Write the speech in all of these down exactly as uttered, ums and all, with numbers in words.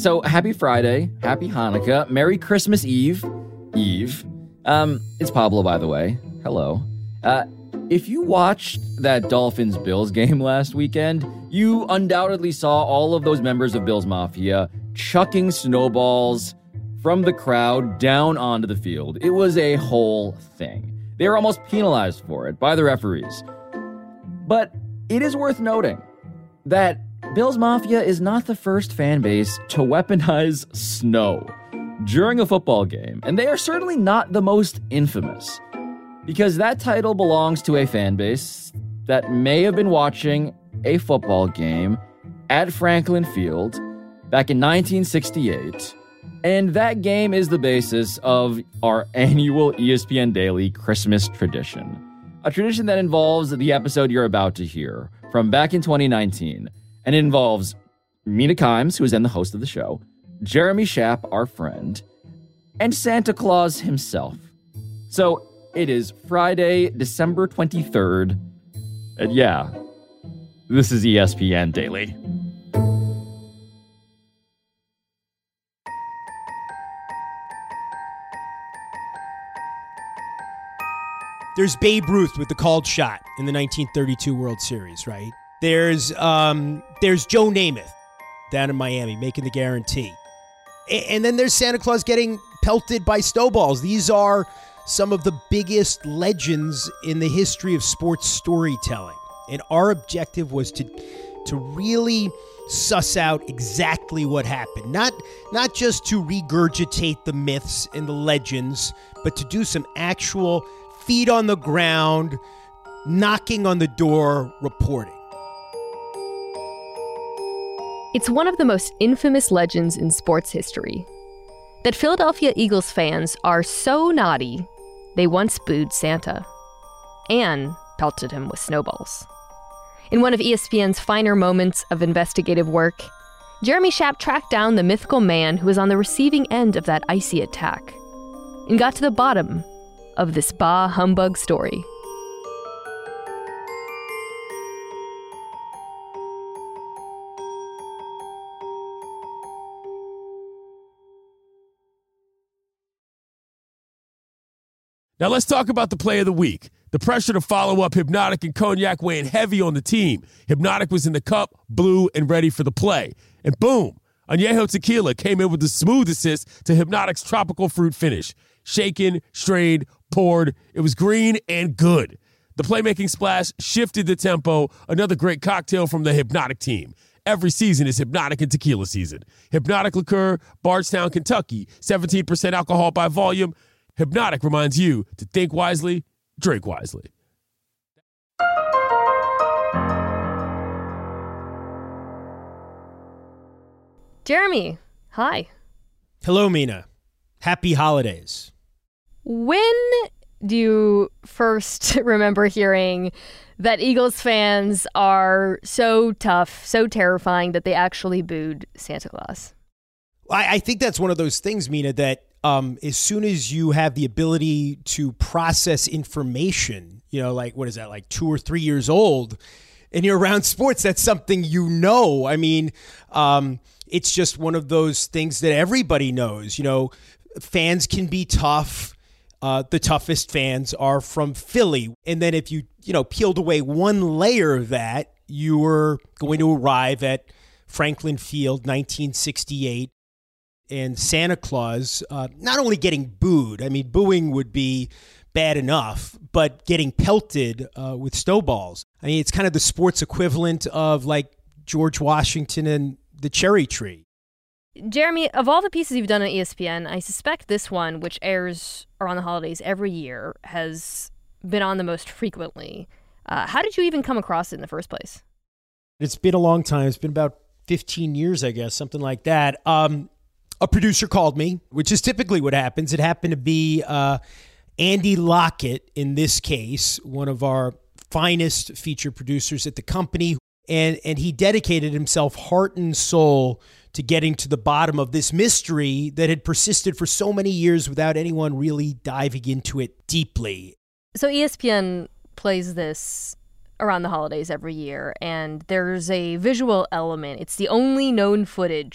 So happy Friday, happy Hanukkah, Merry Christmas Eve, Eve. Um, it's Pablo, by the way. Hello. Uh, if you watched that Dolphins-Bills game last weekend, you undoubtedly saw all of those members of Bills Mafia chucking snowballs from the crowd down onto the field. It was a whole thing. They were almost penalized for it by the referees. But it is worth noting that Bills Mafia is not the first fan base to weaponize snow during a football game, and they are certainly not the most infamous, because that title belongs to a fan base that may have been watching a football game at Franklin Field back in nineteen sixty-eight, and that game is the basis of our annual E S P N Daily Christmas tradition, a tradition that involves the episode you're about to hear from back in twenty nineteen. And it involves Mina Kimes, who is then the host of the show, Jeremy Schaap, our friend, and Santa Claus himself. So it is Friday, December twenty-third. And yeah, this is E S P N Daily. There's Babe Ruth with the called shot in the nineteen thirty-two World Series, right? There's um, there's Joe Namath down in Miami making the guarantee. A- and then there's Santa Claus getting pelted by snowballs. These are some of the biggest legends in the history of sports storytelling. And our objective was to to really suss out exactly what happened. Not, not just to regurgitate the myths and the legends, but to do some actual feet on the ground, knocking on the door reporting. It's one of the most infamous legends in sports history that Philadelphia Eagles fans are so naughty, they once booed Santa and pelted him with snowballs. In one of E S P N's finer moments of investigative work, Jeremy Schaap tracked down the mythical man who was on the receiving end of that icy attack and got to the bottom of this bah humbug story. Now let's talk about the play of the week. The pressure to follow up Hypnotic and Cognac weighing heavy on the team. Hypnotic was in the cup, blue, and ready for the play. And boom, Añejo Tequila came in with the smooth assist to Hypnotic's tropical fruit finish. Shaken, strained, poured. It was green and good. The playmaking splash shifted the tempo. Another great cocktail from the Hypnotic team. Every season is Hypnotic and Tequila season. Hypnotic Liqueur, Bardstown, Kentucky. seventeen percent alcohol by volume. Hypnotic reminds you to think wisely, drink wisely. Jeremy, hi. Hello, Mina. Happy holidays. When do you first remember hearing that Eagles fans are so tough, so terrifying that they actually booed Santa Claus? I, I think that's one of those things, Mina, that um, as soon as you have the ability to process information, you know, like, what is that, like two or three years old, and you're around sports, that's something you know. I mean, um, it's just one of those things that everybody knows. You know, fans can be tough. Uh, the toughest fans are from Philly. And then if you, you know, peeled away one layer of that, you were going to arrive at Franklin Field, nineteen sixty-eight. And Santa Claus, uh, not only getting booed, I mean, booing would be bad enough, but getting pelted uh, with snowballs. I mean, it's kind of the sports equivalent of like George Washington and the cherry tree. Jeremy, of all the pieces you've done on E S P N, I suspect this one, which airs around the holidays every year, has been on the most frequently. Uh, how did you even come across it in the first place? It's been a long time. It's been about fifteen years, I guess, something like that. Um, a producer called me, which is typically what happens. It happened to be uh, Andy Lockett, in this case, one of our finest feature producers at the company. And, and he dedicated himself heart and soul to getting to the bottom of this mystery that had persisted for so many years without anyone really diving into it deeply. So E S P N plays this around the holidays every year, and there's a visual element. It's the only known footage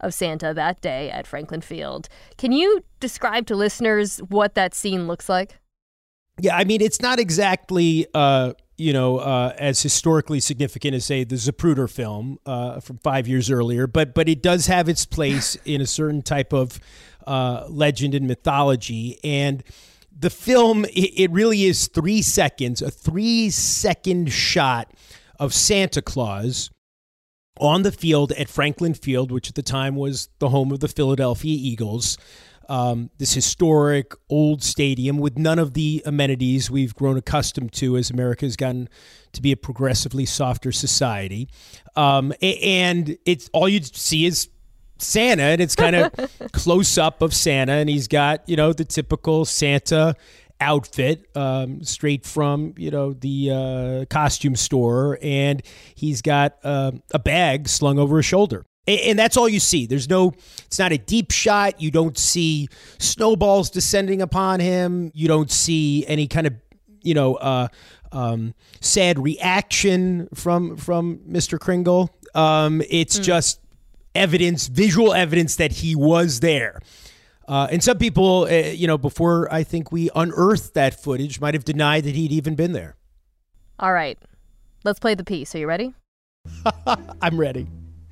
of Santa that day at Franklin Field. Can you describe to listeners what that scene looks like? Yeah, I mean, it's not exactly, uh, you know, uh, as historically significant as, say, the Zapruder film uh, from five years earlier, but but it does have its place in a certain type of uh, legend and mythology. And the film, it, it really is three seconds, a three-second shot of Santa Claus on the field at Franklin Field, which at the time was the home of the Philadelphia Eagles. Um, this historic old stadium with none of the amenities we've grown accustomed to as America has gotten to be a progressively softer society. Um, and it's all you see is Santa, and it's kind of close up of Santa, and he's got, you know, the typical Santa outfit um, straight from, you know, the uh, costume store, and he's got uh, a bag slung over his shoulder. And that's all you see. There's no, it's not a deep shot. You don't see snowballs descending upon him. You don't see any kind of, you know, uh, um, sad reaction from from Mister Kringle. Um, it's mm. just evidence, visual evidence that he was there. Uh, and some people, uh, you know, before I think we unearthed that footage, might have denied that he'd even been there. All right. Let's play the piece. Are you ready? I'm ready.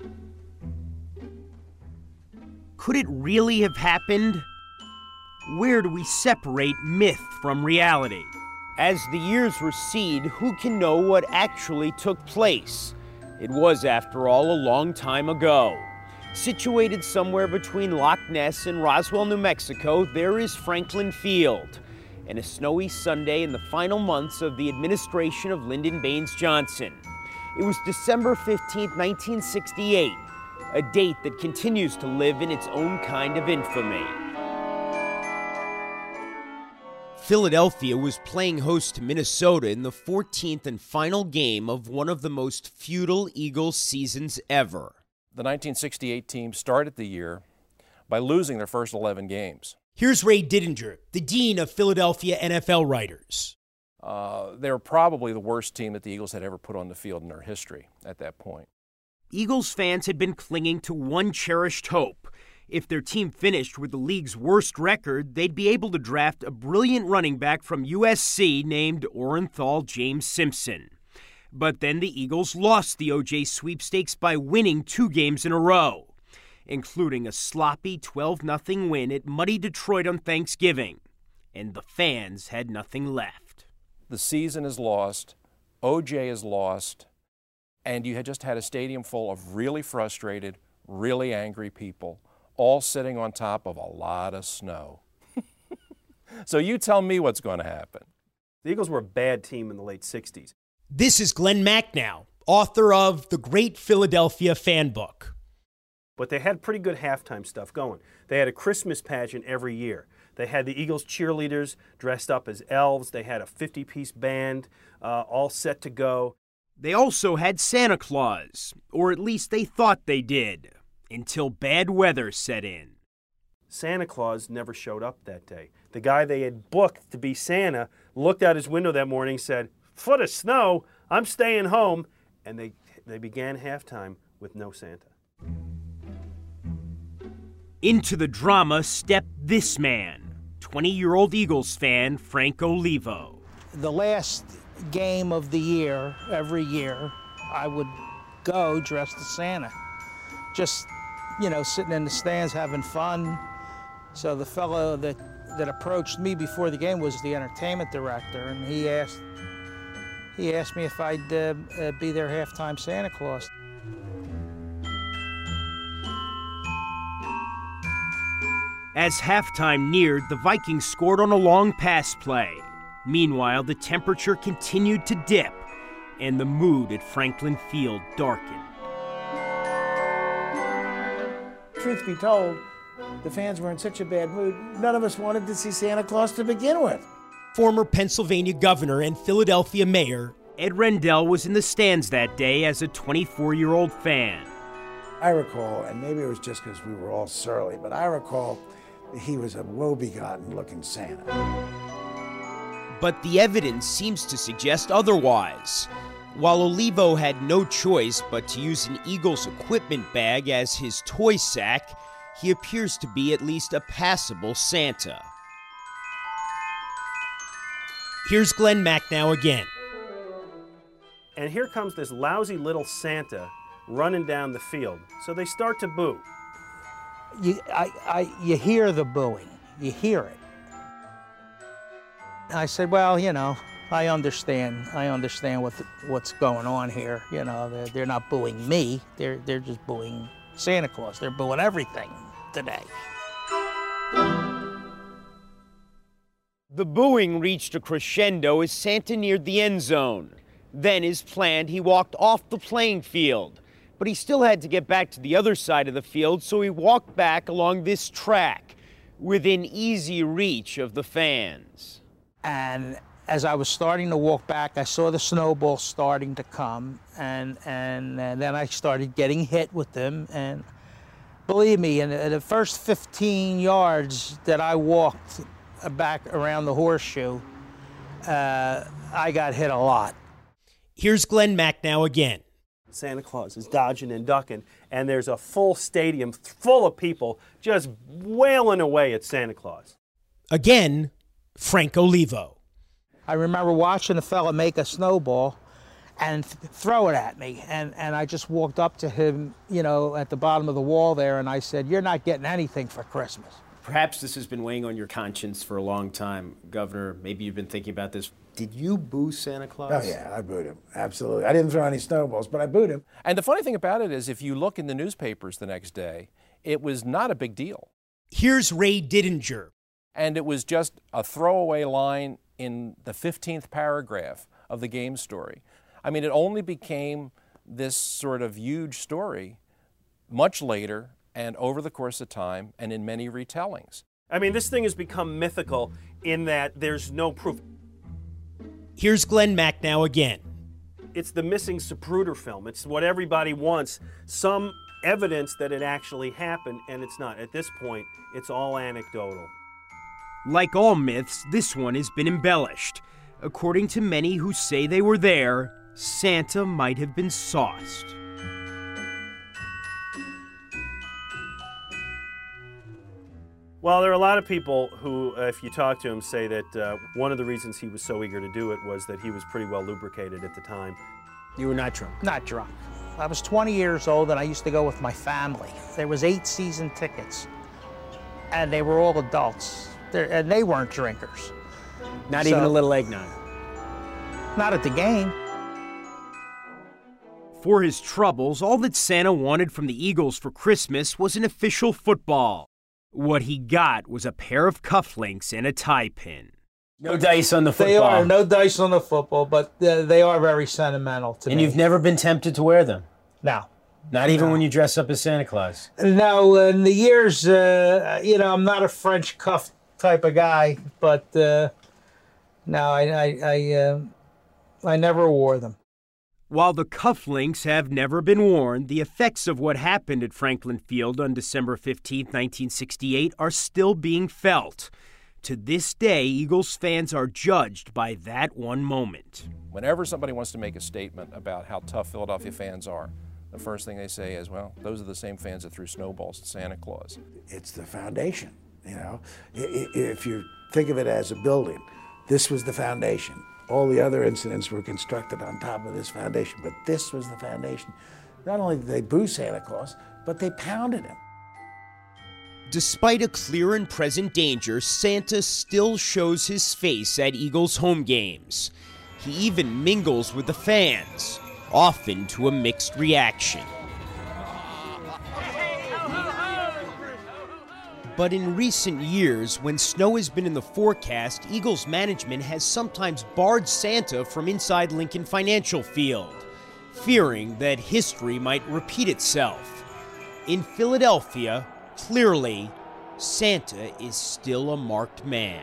Could it really have happened? Where do we separate myth from reality? As the years recede, who can know what actually took place? It was, after all, a long time ago. Situated somewhere between Loch Ness and Roswell, New Mexico, there is Franklin Field. And a snowy Sunday in the final months of the administration of Lyndon Baines Johnson. It was December fifteenth, nineteen sixty-eight. A date that continues to live in its own kind of infamy. Philadelphia was playing host to Minnesota in the fourteenth and final game of one of the most feudal Eagles seasons ever. The nineteen sixty-eight team started the year by losing their first eleven games. Here's Ray Didinger, the dean of Philadelphia N F L writers. Uh, they were probably the worst team that the Eagles had ever put on the field in their history at that point. Eagles fans had been clinging to one cherished hope. If their team finished with the league's worst record, they'd be able to draft a brilliant running back from U S C named Orenthal James Simpson. But then the Eagles lost the O J sweepstakes by winning two games in a row, including a sloppy twelve nothing win at muddy Detroit on Thanksgiving. And the fans had nothing left. The season is lost. O J is lost. And you had just had a stadium full of really frustrated, really angry people, all sitting on top of a lot of snow. So you tell me what's going to happen. The Eagles were a bad team in the late sixties. This is Glenn Macnow, author of The Great Philadelphia Fan Book. But they had pretty good halftime stuff going. They had a Christmas pageant every year. They had the Eagles cheerleaders dressed up as elves. They had a fifty-piece band uh, all set to go. They also had Santa Claus, or at least they thought they did, until bad weather set in. Santa Claus never showed up that day. The guy they had booked to be Santa looked out his window that morning and said, "Foot of snow, I'm staying home." And they, they began halftime with no Santa. Into the drama stepped this man, twenty-year-old Eagles fan Frank Olivo. The last game of the year, every year, I would go dressed as Santa. Just, you know, sitting in the stands having fun. So the fellow that, that approached me before the game was the entertainment director, and he asked he asked me if I'd uh, uh, be their halftime Santa Claus. As halftime neared, the Vikings scored on a long pass play. Meanwhile, the temperature continued to dip, and the mood at Franklin Field darkened. Truth be told, the fans were in such a bad mood, none of us wanted to see Santa Claus to begin with. Former Pennsylvania governor and Philadelphia mayor Ed Rendell was in the stands that day as a twenty-four-year-old fan. I recall, and maybe it was just because we were all surly, but I recall he was a woe-begotten looking Santa. But the evidence seems to suggest otherwise. While Olivo had no choice but to use an Eagles equipment bag as his toy sack, he appears to be at least a passable Santa. Here's Glenn Macnow again. And here comes this lousy little Santa running down the field. So they start to boo. You, I, I, you hear the booing. You hear it. I said, well, you know, I understand. I understand what the, what's going on here. You know, they're, they're not booing me. They're, they're just booing Santa Claus. They're booing everything today. The booing reached a crescendo as Santa neared the end zone. Then, as planned, he walked off the playing field. But he still had to get back to the other side of the field, so he walked back along this track, within easy reach of the fans. And as I was starting to walk back, I saw the snowball starting to come, and, and, and then I started getting hit with them. And believe me, in the, in the first fifteen yards that I walked back around the horseshoe, uh, I got hit a lot. Here's Glenn Macnow again. Santa Claus is dodging and ducking, and there's a full stadium full of people just wailing away at Santa Claus. Again, Frank Olivo. I remember watching a fella make a snowball and th- throw it at me, and, and I just walked up to him, you know, at the bottom of the wall there, and I said, "You're not getting anything for Christmas." Perhaps this has been weighing on your conscience for a long time, Governor. Maybe you've been thinking about this. Did you boo Santa Claus? Oh, yeah, I booed him. Absolutely. I didn't throw any snowballs, but I booed him. And the funny thing about it is, if you look in the newspapers the next day, it was not a big deal. Here's Ray Didinger. And it was just a throwaway line in the fifteenth paragraph of the game story. I mean, it only became this sort of huge story much later and over the course of time and in many retellings. I mean, this thing has become mythical in that there's no proof. Here's Glenn Macnow again. It's the missing Zapruder film. It's what everybody wants, some evidence that it actually happened, and it's not. At this point, it's all anecdotal. Like all myths, this one has been embellished. According to many who say they were there, Santa might have been sauced. Well, there are a lot of people who, uh, if you talk to him, say that uh, one of the reasons he was so eager to do it was that he was pretty well lubricated at the time. You were not drunk? Not drunk. I was twenty years old, and I used to go with my family. There was eight season tickets, and they were all adults, They're, and they weren't drinkers. Not So- even a little eggnog? Not at the game. For his troubles, all that Santa wanted from the Eagles for Christmas was an official football. What he got was a pair of cufflinks and a tie pin. No dice on the football? They are, no dice on the football, but uh, they are very sentimental to And me. you've never been tempted to wear them? No. Not even No. when you dress up as Santa Claus? No, in the years, uh, you know, I'm not a French cuff type of guy, but uh, no, I, I, I, uh, I never wore them. While the cufflinks have never been worn, the effects of what happened at Franklin Field on December fifteenth, nineteen sixty-eight are still being felt. To this day, Eagles fans are judged by that one moment. Whenever somebody wants to make a statement about how tough Philadelphia fans are, the first thing they say is, well, those are the same fans that threw snowballs at Santa Claus. It's the foundation, you know. I- i- If you think of it as a building, this was the foundation. All the other incidents were constructed on top of this foundation, but this was the foundation. Not only did they boo Santa Claus, but they pounded him. Despite a clear and present danger, Santa still shows his face at Eagles home games. He even mingles with the fans, often to a mixed reaction. But in recent years, when snow has been in the forecast, Eagles management has sometimes barred Santa from inside Lincoln Financial Field, fearing that history might repeat itself. In Philadelphia, clearly, Santa is still a marked man.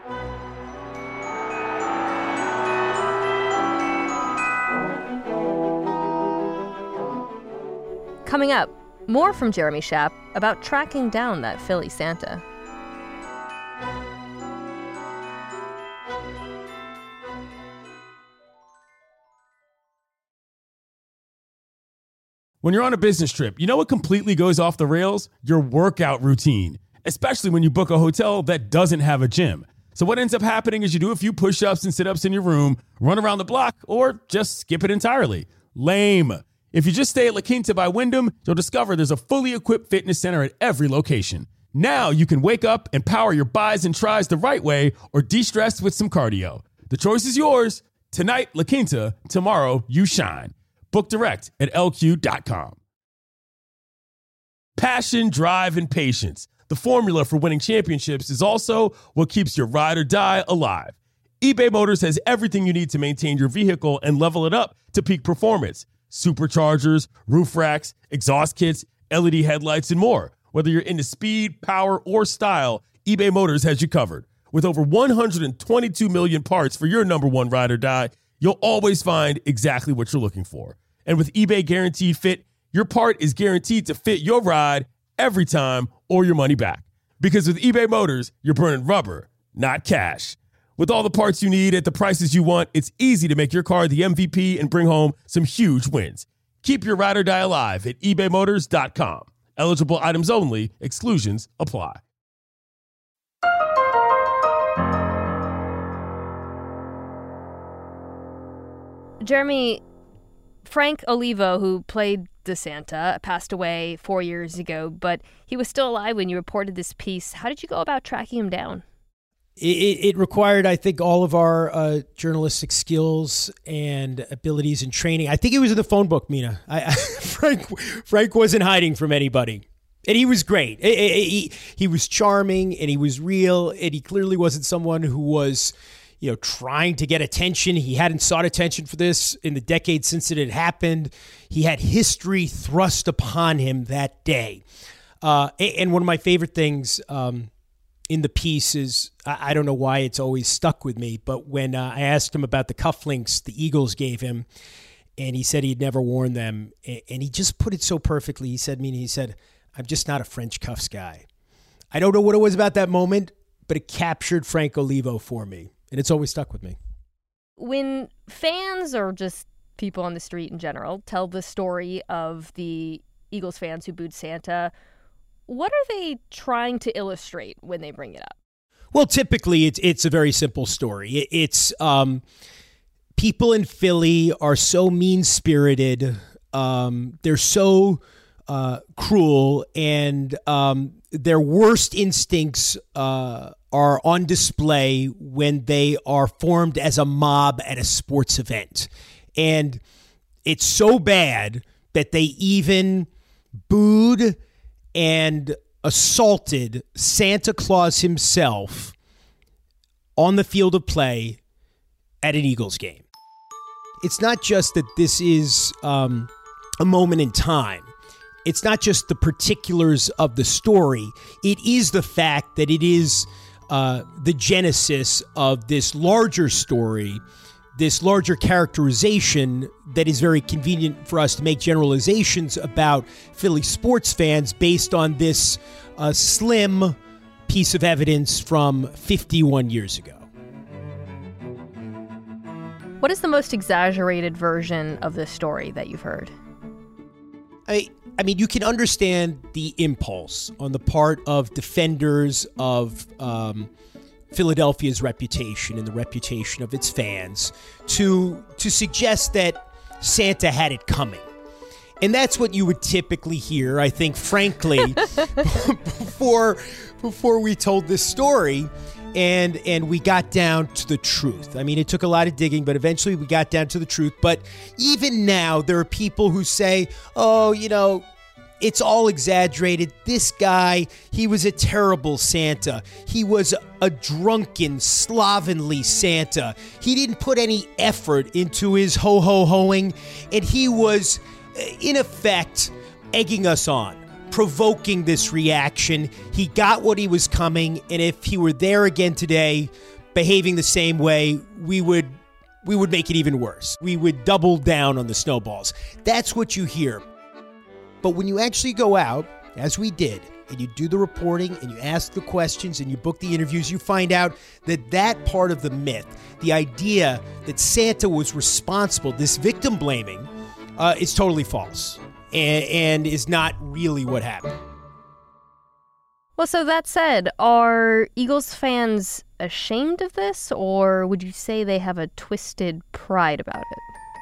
Coming up, more from Jeremy Schaap about tracking down that Philly Santa. When you're on a business trip, you know what completely goes off the rails? Your workout routine, especially when you book a hotel that doesn't have a gym. So what ends up happening is you do a few push-ups and sit-ups in your room, run around the block, or just skip it entirely. Lame. If you just stay at La Quinta by Wyndham, you'll discover there's a fully equipped fitness center at every location. Now you can wake up and power your buys and tries the right way or de-stress with some cardio. The choice is yours. Tonight, La Quinta. Tomorrow, you shine. Book direct at L Q dot com. Passion, drive, and patience. The formula for winning championships is also what keeps your ride or die alive. eBay Motors has everything you need to maintain your vehicle and level it up to peak performance. Superchargers, roof racks, exhaust kits, L E D headlights, and more. Whether you're into speed, power, or style, eBay Motors has you covered. With over one hundred twenty-two million parts for your number one ride or die, you'll always find exactly what you're looking for. And with eBay Guaranteed Fit, your part is guaranteed to fit your ride every time or your money back. Because with eBay Motors, you're burning rubber, not cash. With all the parts you need at the prices you want, it's easy to make your car the M V P and bring home some huge wins. Keep your ride or die alive at ebay motors dot com. Eligible items only. Exclusions apply. Jeremy, Frank Olivo, who played DeSanta, passed away four years ago, but he was still alive when you reported this piece. How did you go about tracking him down? It, it required, I think, all of our uh, journalistic skills and abilities and training. I think he was in the phone book, Mina. I, I, Frank Frank wasn't hiding from anybody. And he was great. He, he, he was charming, and he was real, and he clearly wasn't someone who was, you know, trying to get attention. He hadn't sought attention for this in the decades since it had happened. He had history thrust upon him that day. Uh, and one of my favorite things um, in the piece is, I, I don't know why it's always stuck with me, but when uh, I asked him about the cufflinks the Eagles gave him, and he said he'd never worn them, and he just put it so perfectly. He said, meaning he said, I'm just not a French cuffs guy. I don't know what it was about that moment, but it captured Frank Olivo for me. And it's always stuck with me. When fans or just people on the street in general tell the story of the Eagles fans who booed Santa, what are they trying to illustrate when they bring it up? Well, typically it's it's a very simple story. It's um, people in Philly are so mean-spirited. Um, they're so uh, cruel, and um, their worst instincts uh, are on display when they are formed as a mob at a sports event. And it's so bad that they even booed and assaulted Santa Claus himself on the field of play at an Eagles game. It's not just that this is um, a moment in time. It's not just the particulars of the story. It is the fact that it is uh, the genesis of this larger story, this larger characterization that is very convenient for us to make generalizations about Philly sports fans based on this uh, slim piece of evidence from fifty-one years ago. What is the most exaggerated version of this story that you've heard? I I mean, you can understand the impulse on the part of defenders of um, Philadelphia's reputation and the reputation of its fans to to suggest that Santa had it coming. And that's what you would typically hear, I think, frankly, before before we told this story and and we got down to the truth. I mean, it took a lot of digging, but eventually we got down to the truth. But even now, there are people who say, oh, you know, it's all exaggerated. This guy, he was a terrible Santa. He was a drunken, slovenly Santa. He didn't put any effort into his ho-ho-hoing, and he was, in effect, egging us on, provoking this reaction. He got what he was coming, and if he were there again today, behaving the same way, we would we would make it even worse. We would double down on the snowballs. That's what you hear. But when you actually go out, as we did, and you do the reporting, and you ask the questions, and you book the interviews, you find out that that part of the myth, the idea that Santa was responsible, this victim blaming, uh, is totally false. and, and is not really what happened. Well, so that said, are Eagles fans ashamed of this, or would you say they have a twisted pride about it?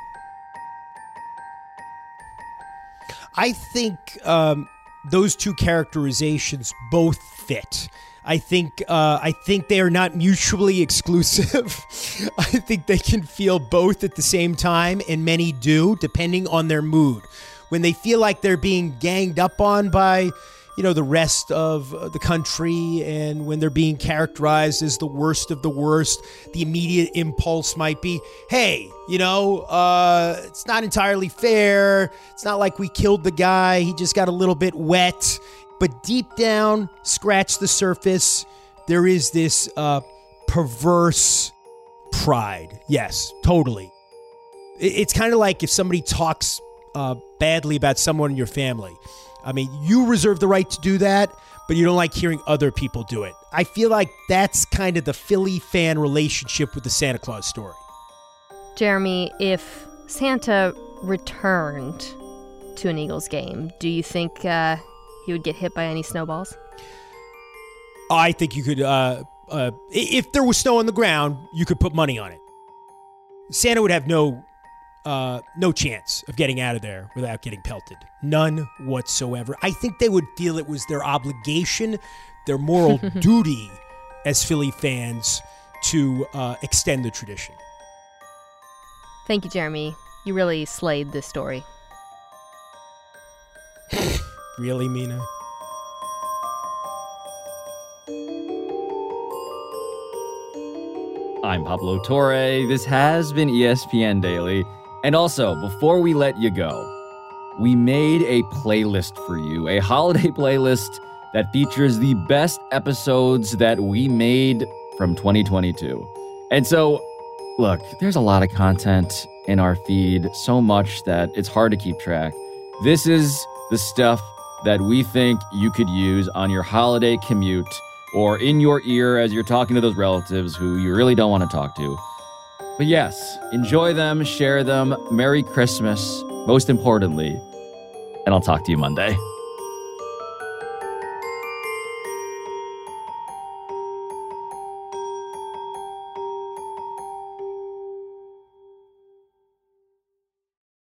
I think um, those two characterizations both fit. I think uh, I think they are not mutually exclusive. I think they can feel both at the same time, and many do, depending on their mood. When they feel like they're being ganged up on by, you know, the rest of the country, and when they're being characterized as the worst of the worst, the immediate impulse might be, hey, you know, uh, it's not entirely fair. It's not like we killed the guy. He just got a little bit wet. But deep down, scratch the surface, there is this uh, perverse pride. Yes, totally. It's kind of like if somebody talks uh, badly about someone in your family. I mean, you reserve the right to do that, but you don't like hearing other people do it. I feel like that's kind of the Philly fan relationship with the Santa Claus story. Jeremy, if Santa returned to an Eagles game, do you think uh, he would get hit by any snowballs? I think you could, uh, uh, if there was snow on the ground, you could put money on it. Santa would have no Uh, no chance of getting out of there without getting pelted. None whatsoever. I think they would feel it was their obligation, their moral duty as Philly fans to uh, extend the tradition. Thank you, Jeremy. You really slayed this story. Really, Mina? I'm Pablo Torre. This has been E S P N Daily. And also, before we let you go, we made a playlist for you, a holiday playlist that features the best episodes that we made from twenty twenty-two. And so, look, there's a lot of content in our feed, so much that it's hard to keep track. This is the stuff that we think you could use on your holiday commute or in your ear as you're talking to those relatives who you really don't want to talk to. But yes, enjoy them, share them. Merry Christmas, most importantly. And I'll talk to you Monday.